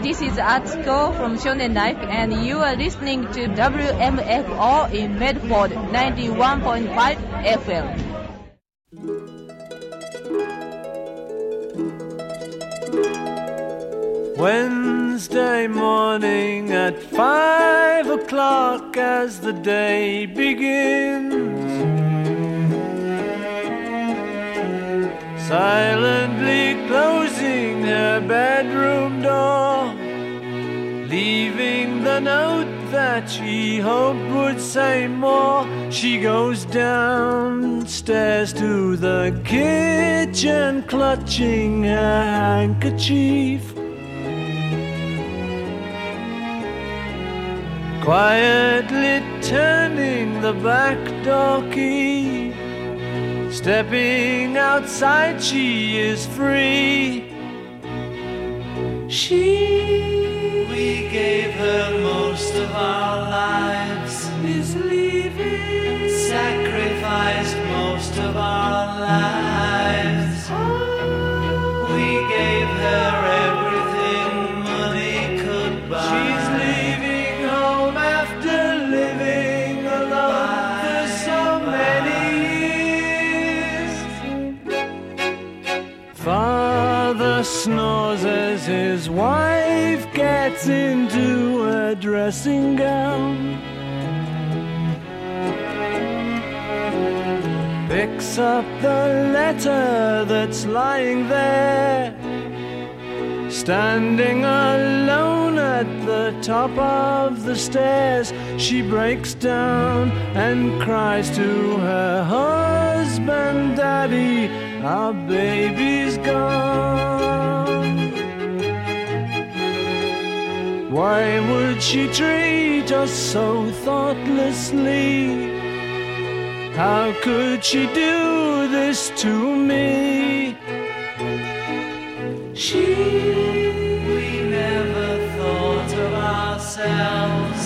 this is Atsuko from Shonen Life, and you are listening to WMFO in Medford 91.5 FM. Wednesday morning at 5 o'clock as the day begins, silently closing her bedroom door, leaving the note that she hoped would say more. She goes downstairs to the kitchen, clutching her handkerchief, quietly turning the back door key. Stepping outside, she is free. We gave her most of our lives, is leaving, sacrificed most of our lives. We gave her everything money could buy. She's leaving home after living alone for so many years. Father snores as his wife gets into a dressing gown, picks up the letter that's lying there, standing alone at the top of the stairs. She breaks down and cries to her husband, "Daddy, our baby's gone." Why would she treat us so thoughtlessly? How could she do this to me? We never thought of ourselves,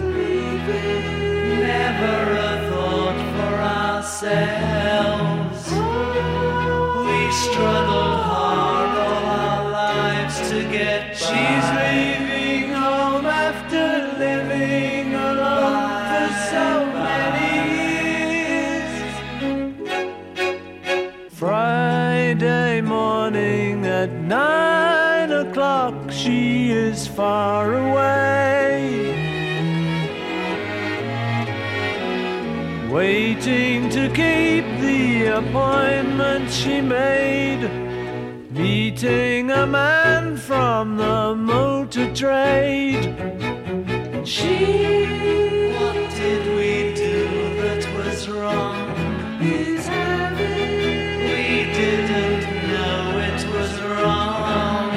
never a thought for ourselves. We struggled hard all our lives to get by. She's leaving home after living alone for so many years. Friday morning at 9 o'clock, she is far away, waiting to keep the appointment she made, meeting a man from the motor trade. What did we do that was wrong? He's having. We didn't know it was wrong.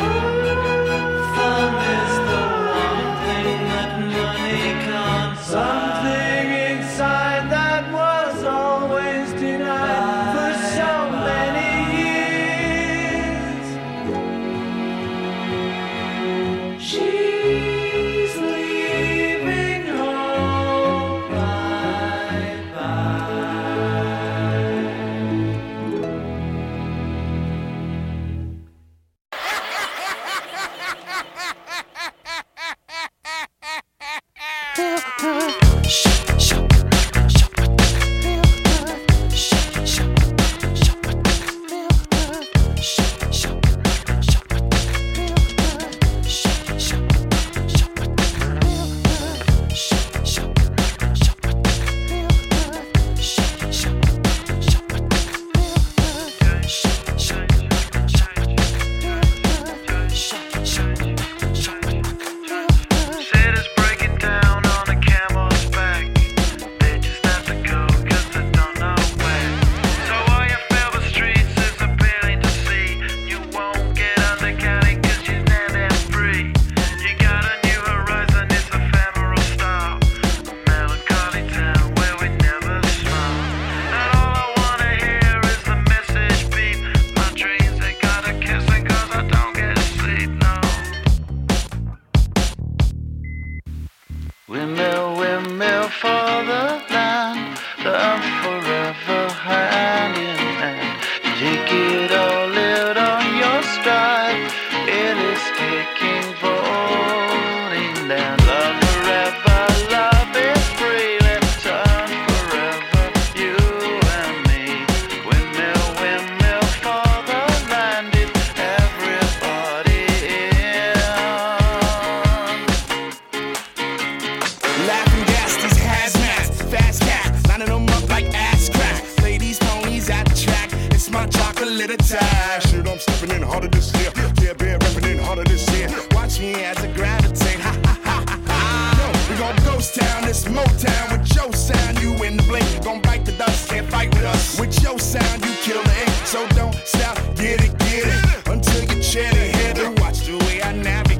Fun is the one thing that money can't buy. Something inside that was always denied for so many years. She's leaving home, bye-bye. Said it's breaking down on a camel. harder this year. Yeah, been repping harder this year. Watch me as I gravitate. Ha ha ha ha. Yo, we gon' ghost town, this Motown with your sound. You in the blink, gon' bite the dust, can't fight with us. With your sound, you kill the ink. So don't stop, get it until you chat ahead and watch the way I navigate.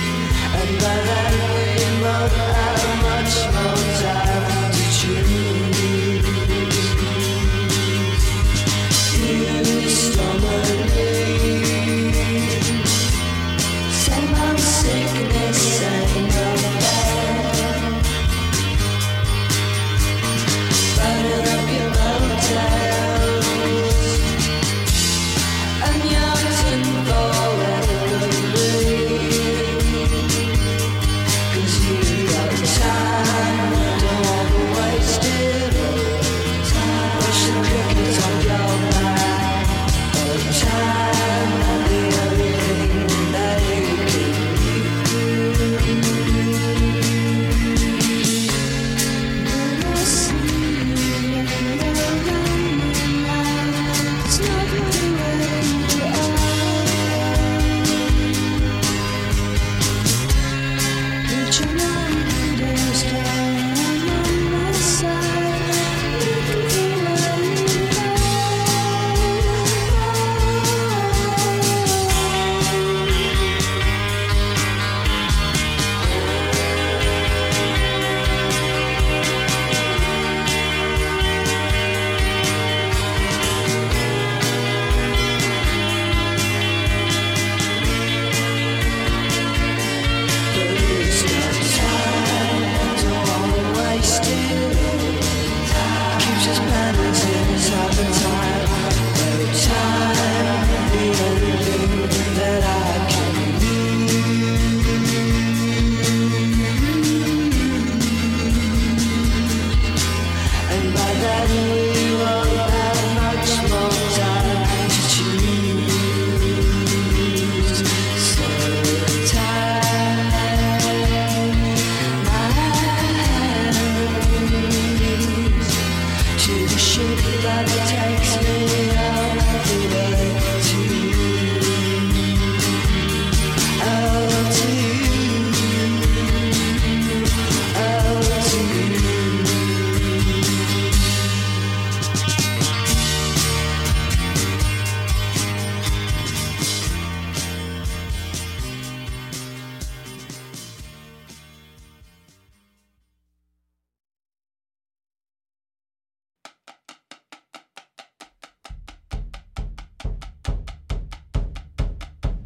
How much more time to choose?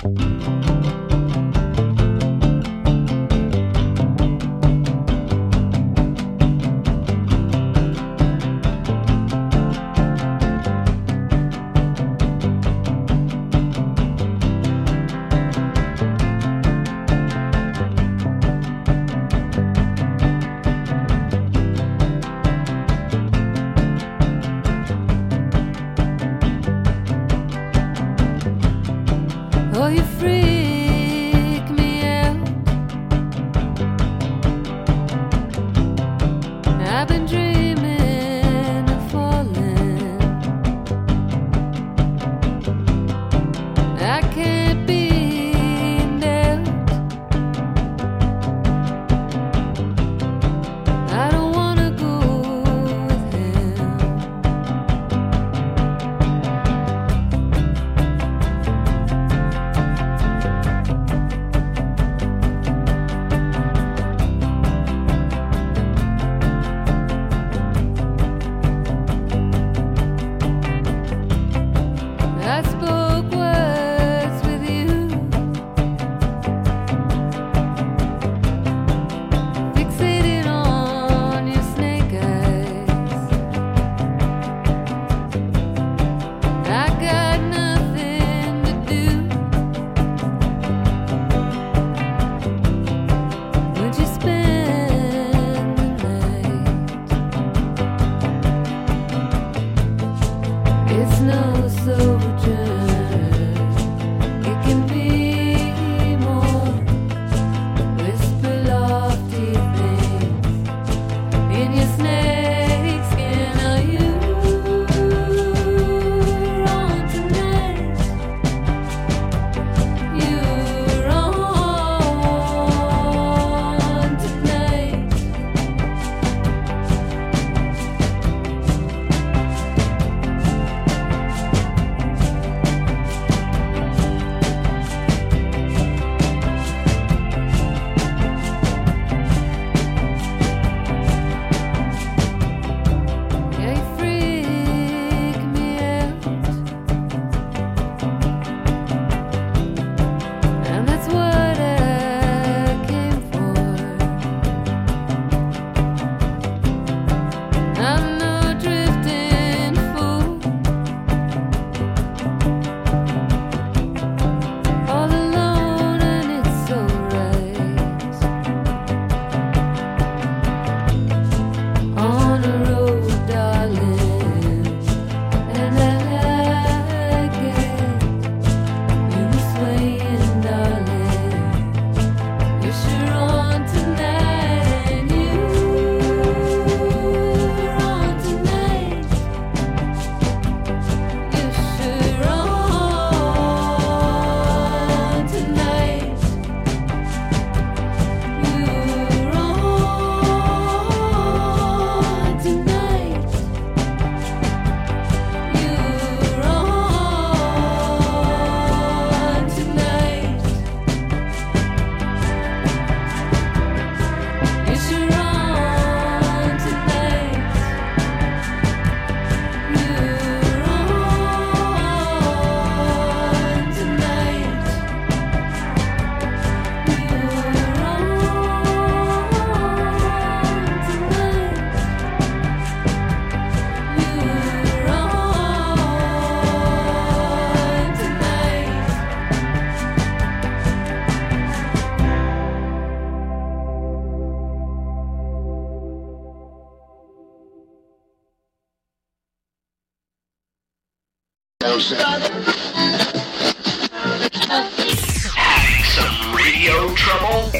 Having some radio trouble?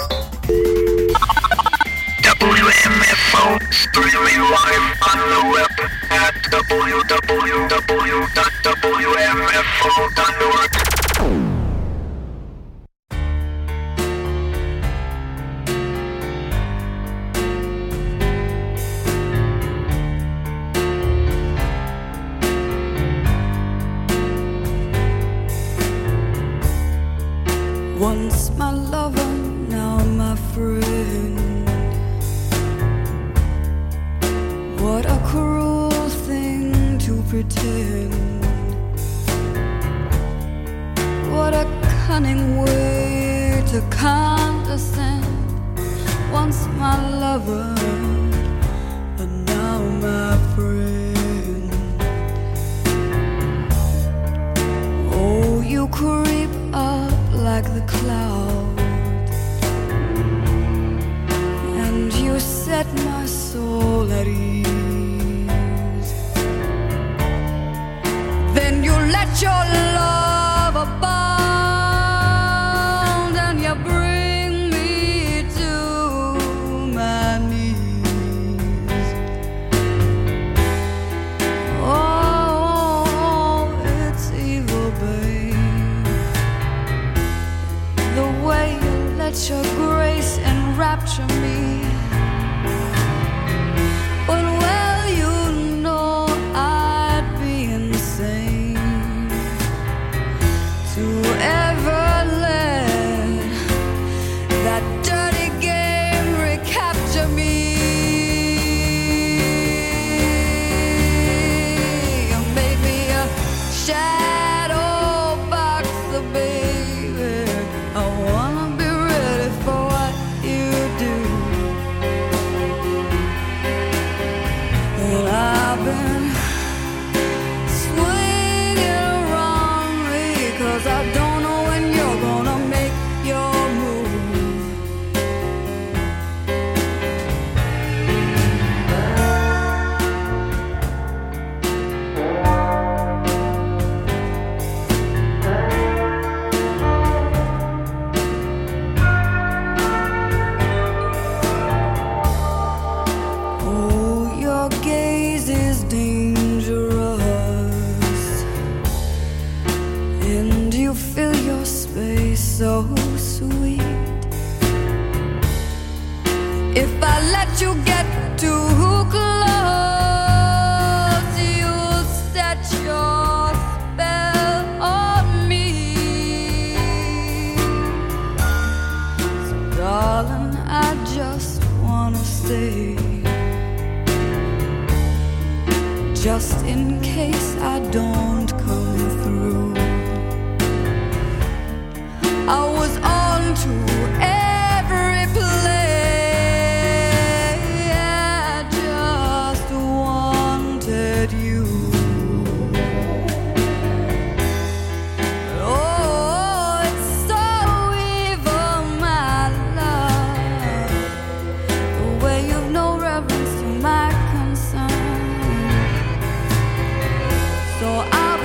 WMFO streaming live on the web at www.wmfo.org. Once my lover, now my friend. What a cruel thing to pretend. What a cunning way to condescend. Once my lover, and now my friend. Oh, you creep up like the clouds, and you set my soul at ease. Then you let your love abound, and you bring me to my knees. Oh, it's evil, babe, the way you let your grace enrapture me. But well, you know I'd be insane to ever let that dirty game recapture me. You made me a shadow boxer, baby. I wanna be ready for what you do. And I've been swinging around me, 'cause I don't know when you're gonna make your move. Oh, your gaze is dangerous, and you fill your space so sweet. If I let you get too close, you'll set your spell on me. So darling, I just wanna stay, just in case I don't come through. I was on to every play, I just wanted you. Oh, it's so evil, my love, the way you've no reverence to my concern. So I'll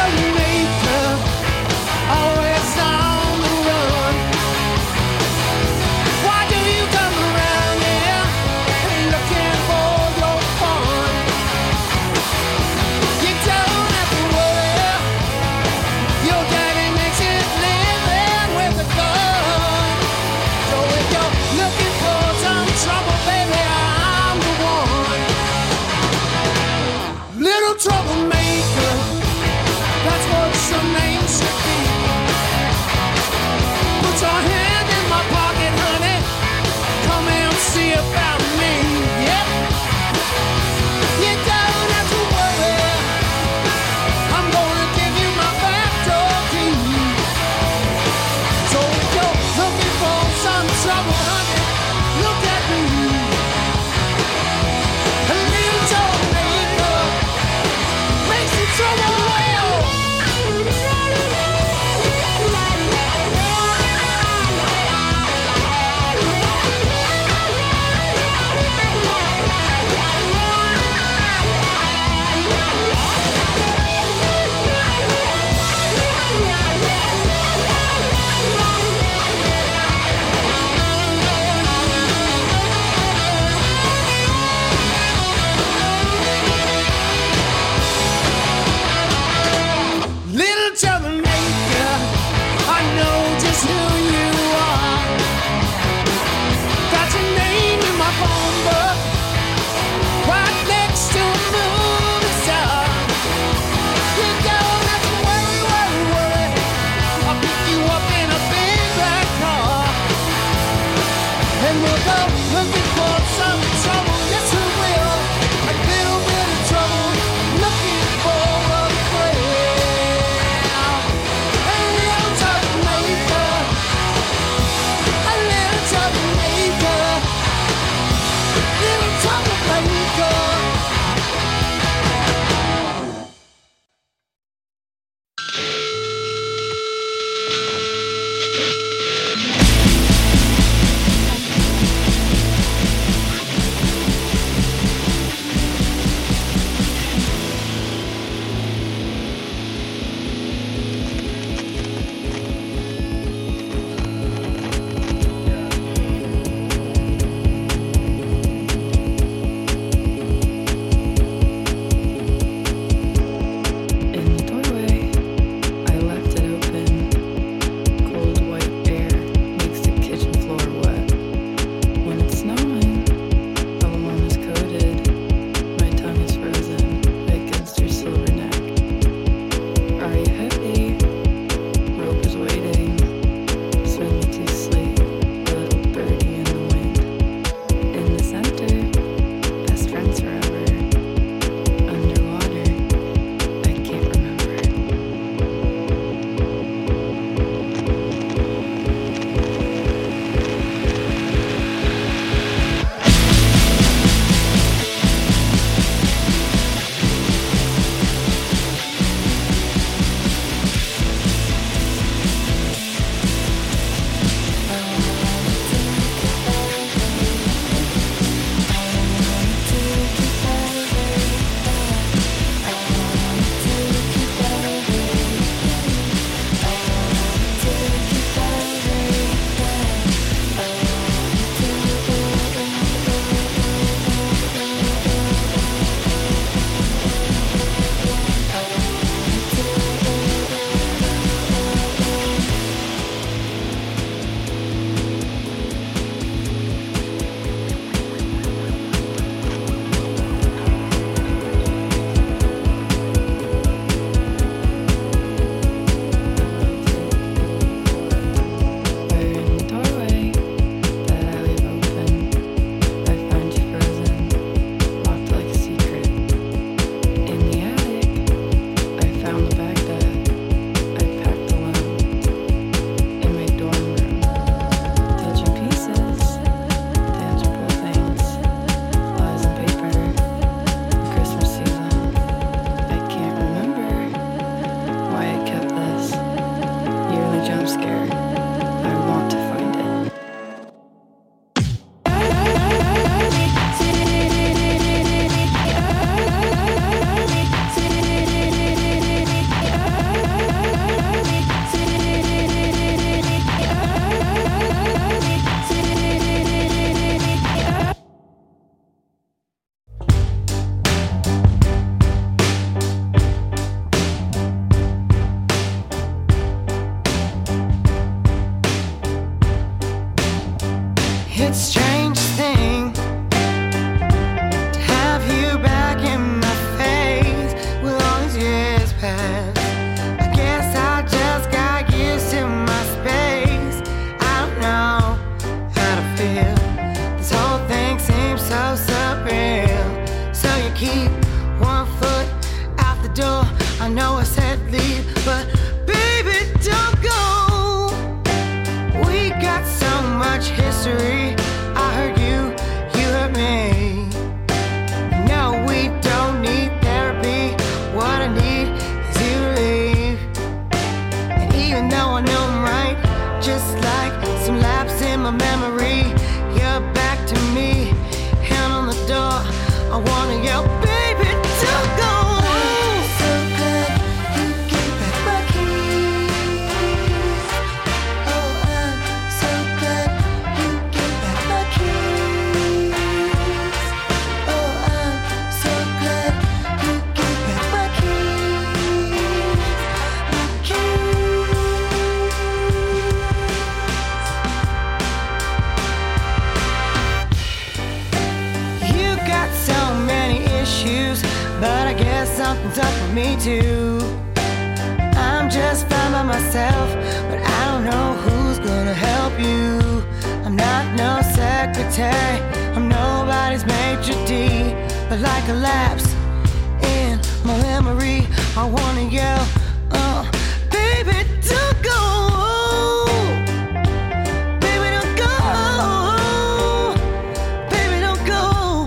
troublemaker, always on the run. Why do you come around here looking for your fun? You don't have to worry, your daddy makes it living with a gun. So if you're looking for some trouble, baby, I'm the one. Little troublemaker, that's what your name should be. Put your hand in my pocket, honey, come and see about me, yeah. You don't have to worry, I'm gonna give you my back door key. So if you're looking for some trouble, honey, look at me. A little troublemaker makes the trouble well. Little troublemaker, I know just who you are. Got your name in my phone book, right next to a movie star. You don't have to worry, worry, worry, I'll pick you up in a big black car. And we'll go looking for some trouble, yes we will. A little bit of trouble, looking for a friend. A little troublemaker, a little troublemaker, little troublemaker. In the doorway, I left it open. Cold white air makes the kitchen floor wet. When it's snowing, the lawn is coated. My tongue is frozen against your silver neck. Are you heavy? Rope is waiting. Swing me to sleep, little birdie in the wind. In the center, best friends forever. Underwater, I can't remember. We're in the doorway that I leave open. I find you frozen, locked like a secret. In the attic, I found a bag that I packed alone. In my dorm room, touching pieces, tangible things, lies on paper, Christmas season. I can't remember why I kept this. Yearly jump scare. I want to find it. It's a strange thing to have you back in my face with all these years past. I guess I just got used to my space. I don't know how to feel. This whole thing seems so surreal. So you keep one foot out the door. I know I said leave, but baby, don't go. We got so much history. I heard you, you heard me. No, we don't need therapy. What I need is you to leave. And even though I know I'm right, just like some lapse in my memory, you're back to me. Hand on the door, I wanna yell, baby, don't go. So glad you gave back my keys. Oh, I'm so glad you gave back my keys. Oh, I'm so glad you gave back my keys. My keys. You got so many issues, but I guess something's up with me too. I'm just fine by myself, but I don't know who's gonna help you. I'm not no secretary, I'm nobody's maitre d', but like a lapse in my memory, I wanna yell, baby, don't go. Baby, don't go. Baby, don't go.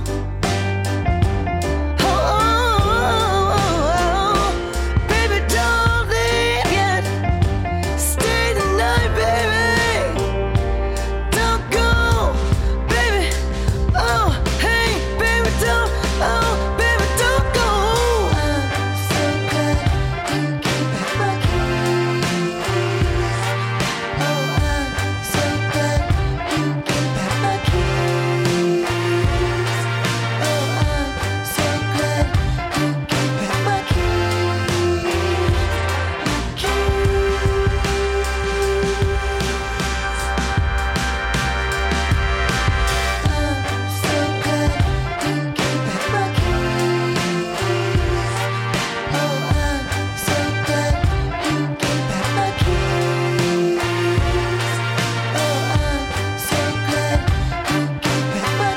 Baby, don't leave yet. Stay the night, baby. Don't go, baby. Oh, hey, baby, don't. Oh, baby, don't go. I'm so glad you gave back my keys. Oh, I'm so glad you gave back my keys. Oh, I'm so glad you gave back my keys. I'm so glad you gave back my keys. Oh, I'm so glad you gave back my keys. Oh, I'm so glad you gave back my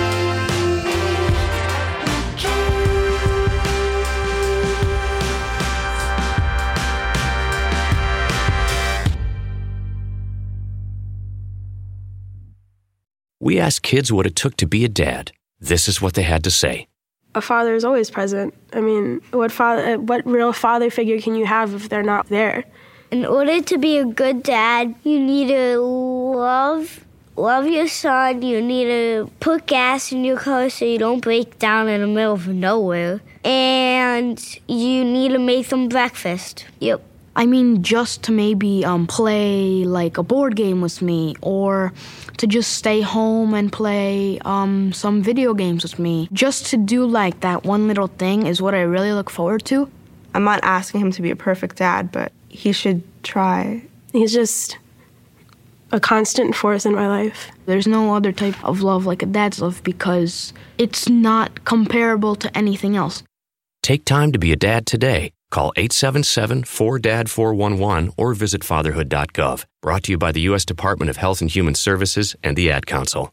We asked kids what it took to be a dad. This is what they had to say. A father is always present. I mean, what real father figure can you have if they're not there? In order to be a good dad, you need to love your son. You need to put gas in your car so you don't break down in the middle of nowhere. And you need to make them breakfast. Yep. I mean, just to maybe play like a board game with me, or to just stay home and play some video games with me. Just to do like that one little thing is what I really look forward to. I'm not asking him to be a perfect dad, but he should try. He's just a constant force in my life. There's no other type of love like a dad's love because it's not comparable to anything else. Take time to be a dad today. Call 877-4DAD-411 or visit fatherhood.gov. Brought to you by the U.S. Department of Health and Human Services and the Ad Council.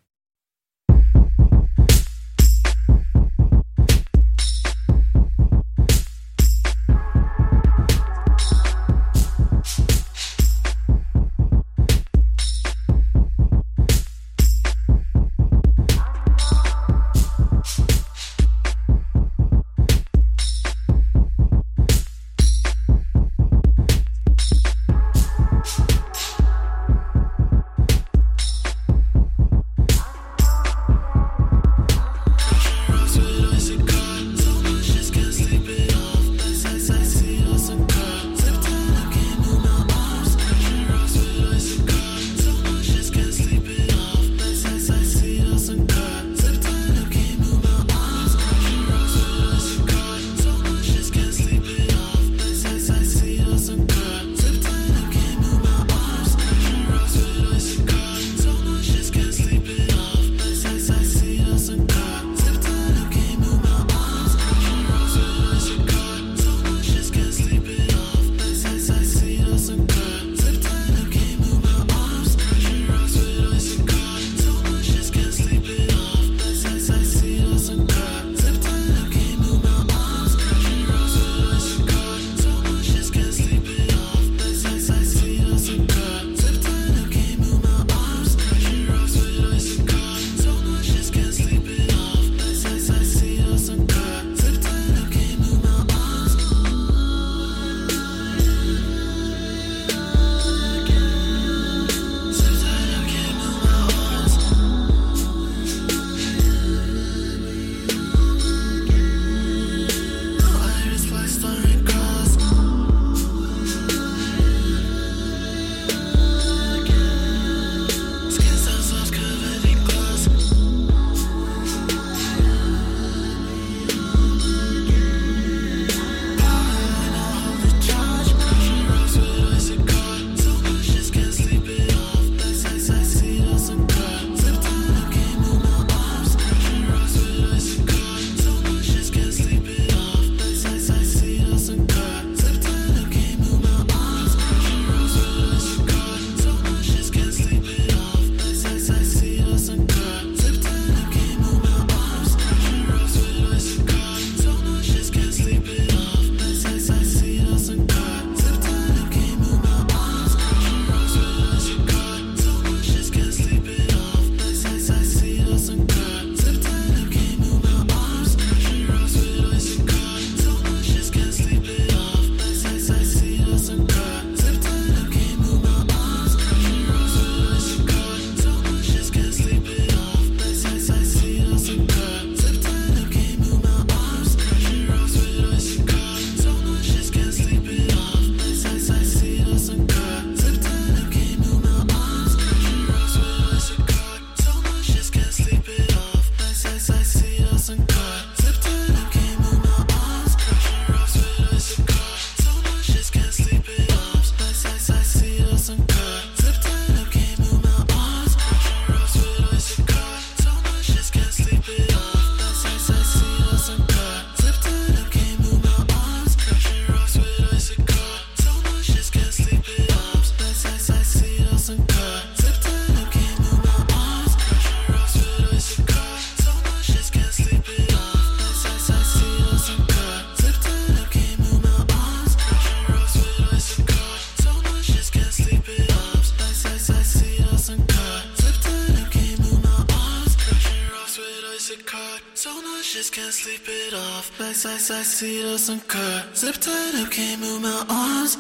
off, backside, side, see us and curve. Zip tied up, can't move my arms.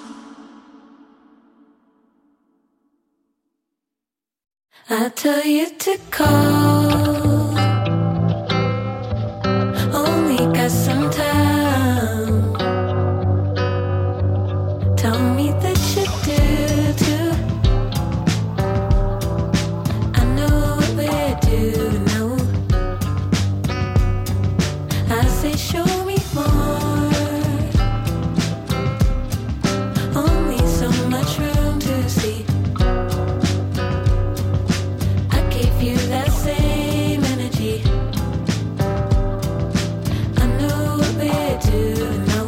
I tell you to call, only got some time. Tell me that you do too. I know what we do now. I say show me more. Only so much room to see. You that same energy. I know what we do now.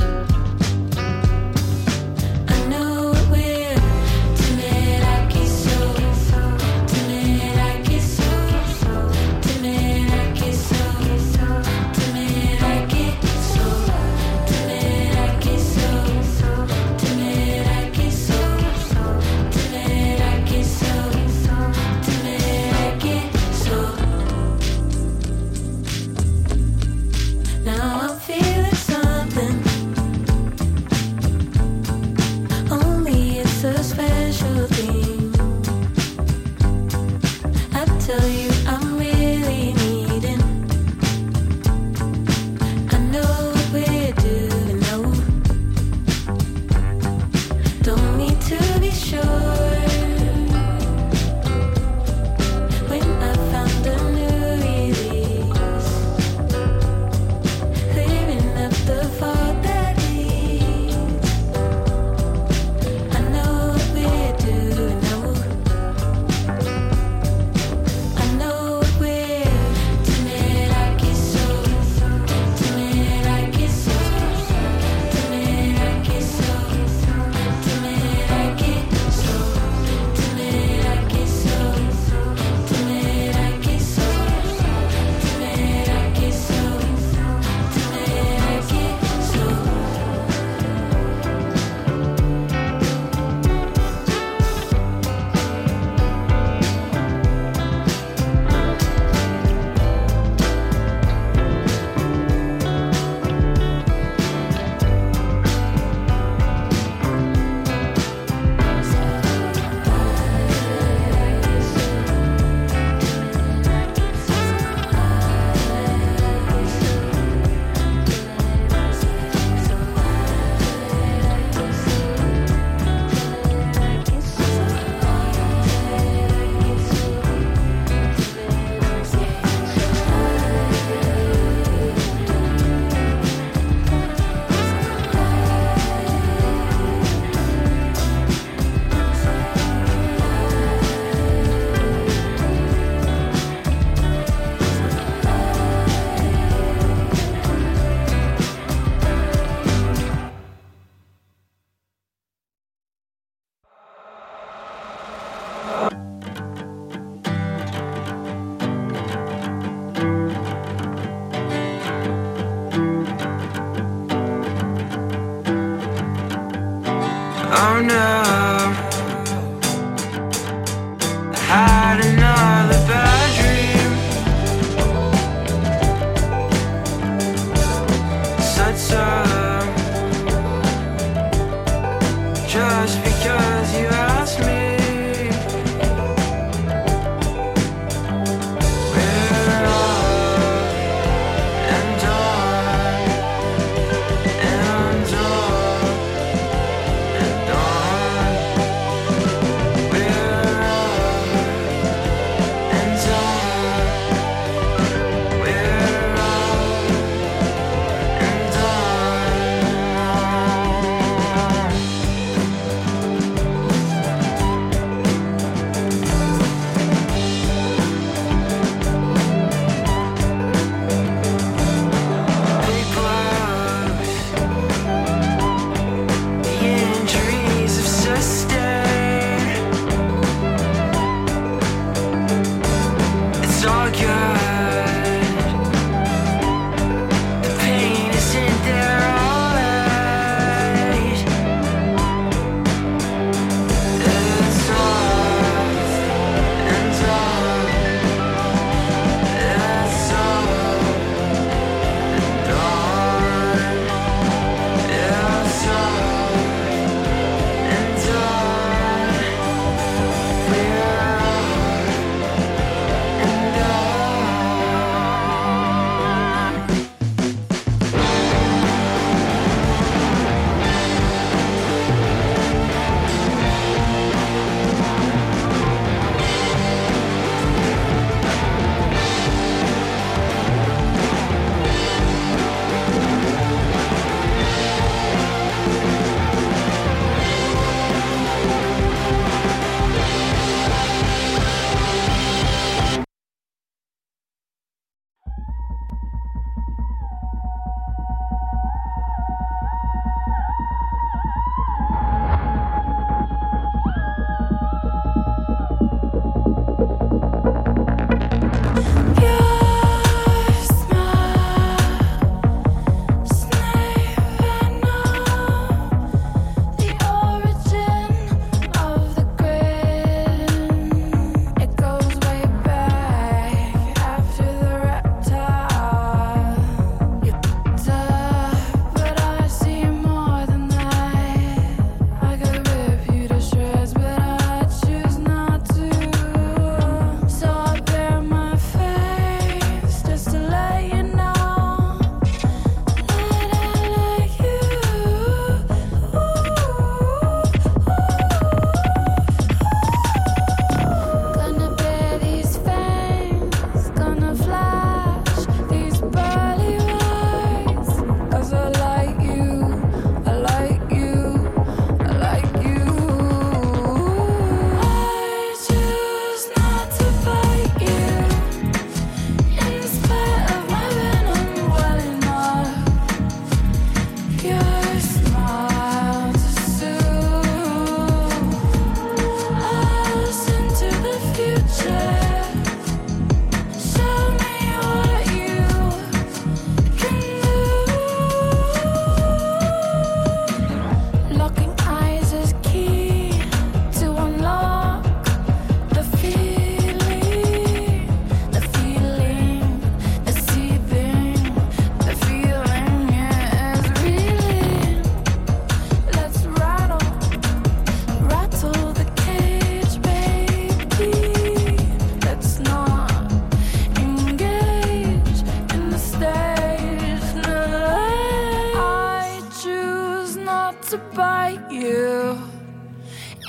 I know what we're tonight. I kiss so tonight. I kiss so tonight. I kiss so tonight. I kiss so tonight. I kiss so tonight. I kiss so tonight. I kiss so now I'm feeling something. Only it's a special thing. I tell you I'm really needing. I know what we do now. Don't need to be sure. When I found a new release, clearing up the fault that leads. I know what we do now. I know what we're tonight. I kiss so tonight. I kiss so tonight. I kiss so tonight. I kiss so tonight. I kiss so tonight. I kiss so tonight. I kiss so tonight. I kiss so. Oh no, I had another bad dream. Said so, just because you asked me. We're up and on and on.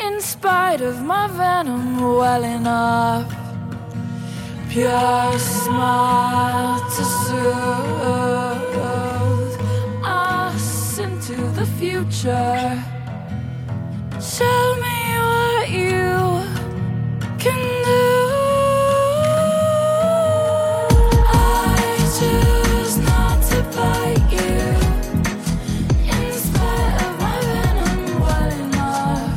in spite of my venom welling up. Pure smile to soothe us into the future. Tell me what you can do. I choose not to bite you. In spite of my venom welling up.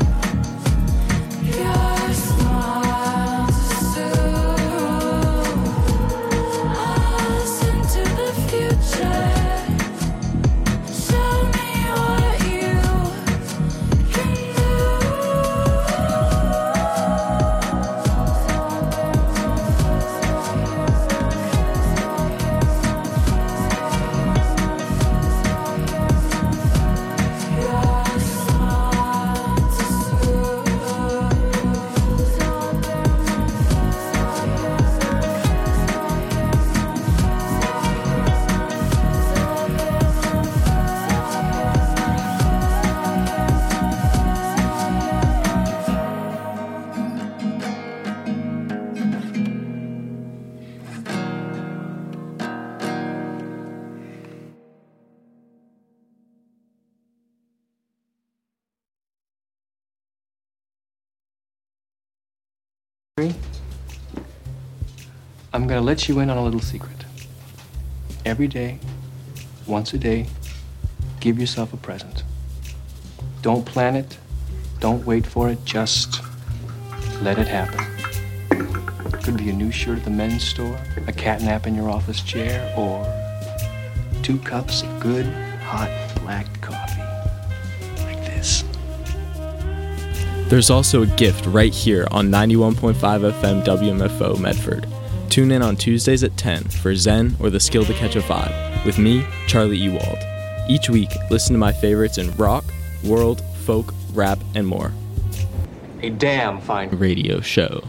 Pure smile to soothe us into the future. Tell me what you can do. I'm gonna let you in on a little secret. Every day, once a day, give yourself a present. Don't plan it, don't wait for it, just let it happen. Could be a new shirt at the men's store, a cat nap in your office chair, or 2 cups of good, hot, black coffee. Like this. There's also a gift right here on 91.5 FM WMFO Medford. Tune in on Tuesdays at 10 for Zen or the Skill to Catch a Vibe with me, Charlie Ewald. Each week, listen to my favorites in rock, world, folk, rap, and more. A damn fine radio show.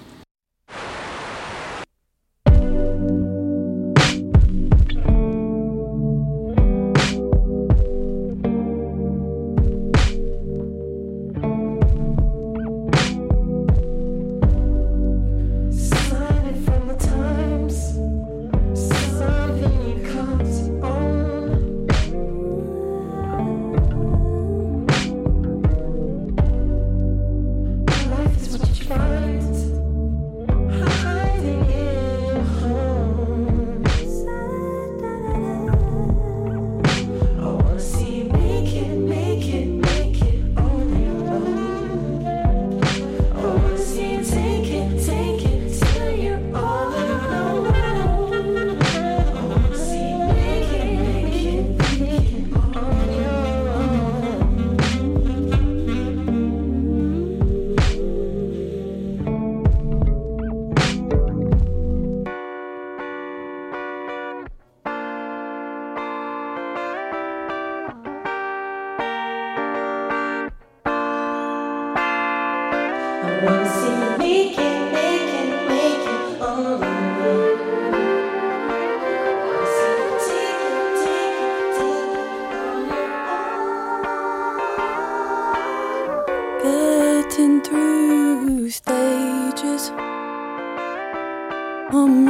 Getting through stages. I'm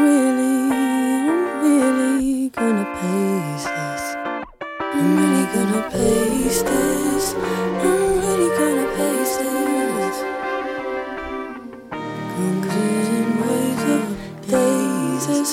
really gonna pace this. I'm really gonna pace this. I'm really gonna pace this. Conclusion waves of daisies.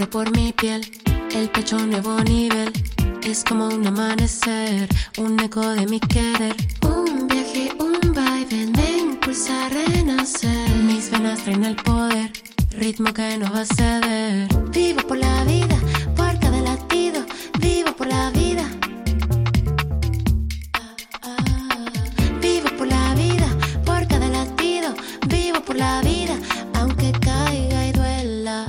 Vivo por mi piel, el pecho a un nuevo nivel. Es como un amanecer, un eco de mi querer. Un viaje, un vaivén, me impulsa a renacer. Mis venas traen el poder, ritmo que no va a ceder. Vivo por la vida, por cada latido. Vivo por la vida. Vivo por la vida, por cada latido. Vivo por la vida, aunque caiga y duela.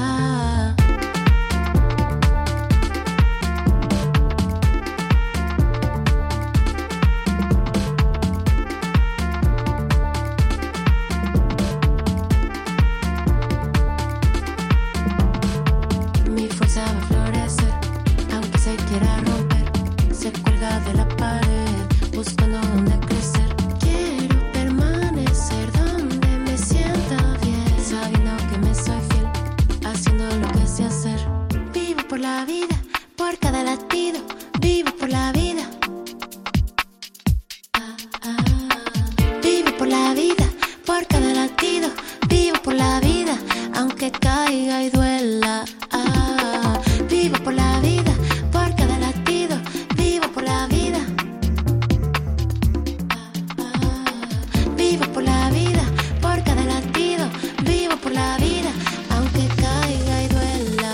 Mi fuerza va a florecer, aunque se quiera romper. Se cuelga de la pared, buscando donde crecer. Quiero permanecer donde me sienta bien, sabiendo que me soy fiel, haciendo lo que sé hacer. Vivo por la vida, por cada latido. Vivo por la vida. Vivo por la vida, por cada latido. Vivo por la vida, aunque caiga y duela. Vivo por la vida, por cada latido. Vivo por la vida. Vivo por la vida, por cada latido. Vivo por la vida, aunque caiga y duela.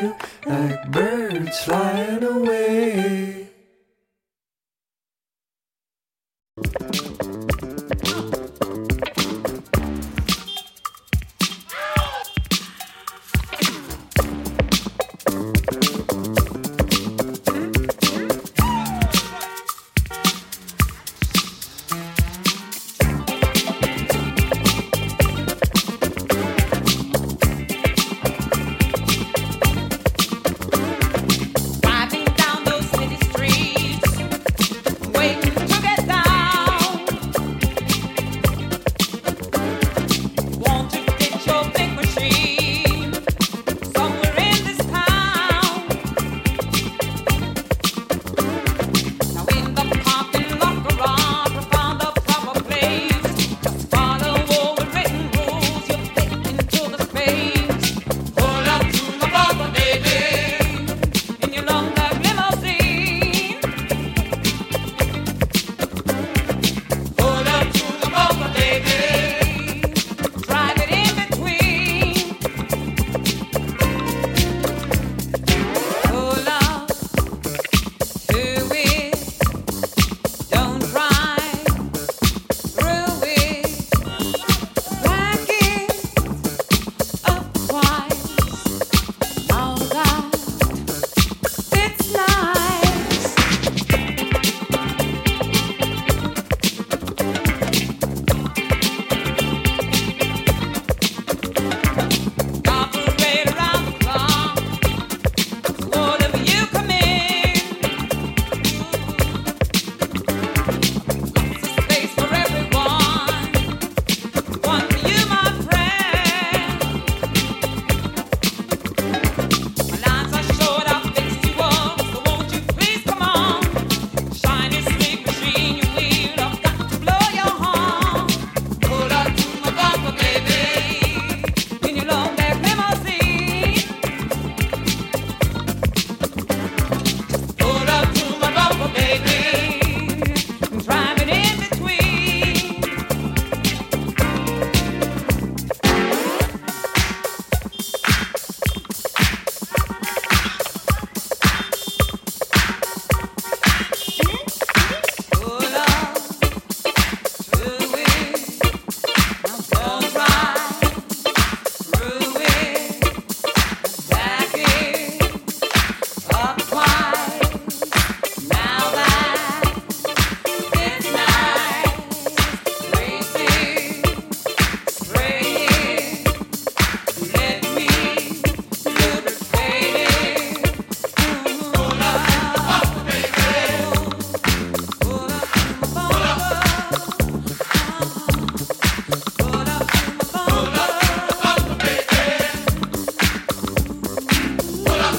you like birds flying away. Driving down those city streets, waiting to get down. Want to get your big machine somewhere in this town. Now in the parking lot garage, we found the proper place. Just follow all the written rules. You fit into the space. Pull up to my bumper, baby. In your long black limousine, pull up to the bumper, baby. Drive it in between. Pull up to it. Don't drive through it. Back it up twice. Now that it's nice. Operate around the clock. Whatever you come in. Lots of space for everyone. One for you, my friend. My lines are short, I'll fix you up. So won't you please come on? Shiny, sleek machine, you wheel. I've got to blow your horn. Pull up to my bumper, baby. In your long black limousine. Pull up to my bumper, baby. Drive it in between. Pull up to it. Now don't drive through it. Back it up twice. Now that it's nice. Race it, spray it. Let me lubricate it. Pull up, baby. Pull up to my bumper. Pull up to my bumper, baby. Pull up.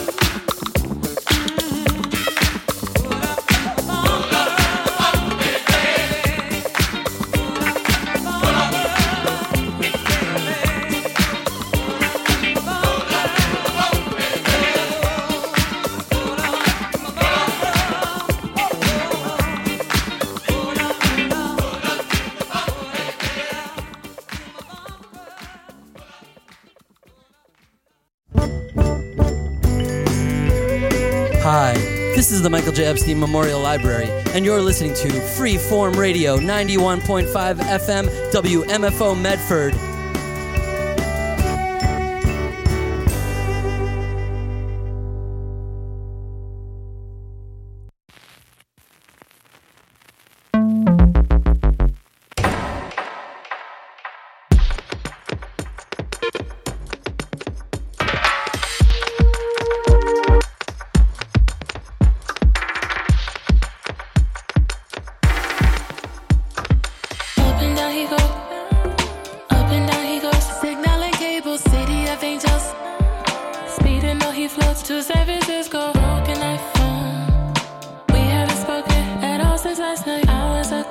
Hi, this is the Michael J. Epstein Memorial Library, and you're listening to Freeform Radio 91.5 FM WMFO Medford. Up and down he go, up and down he goes. Signaling cable, city of angels. Speeding though he floats to San Francisco. Broken iPhone. We haven't spoken at all since last night. Hours ago.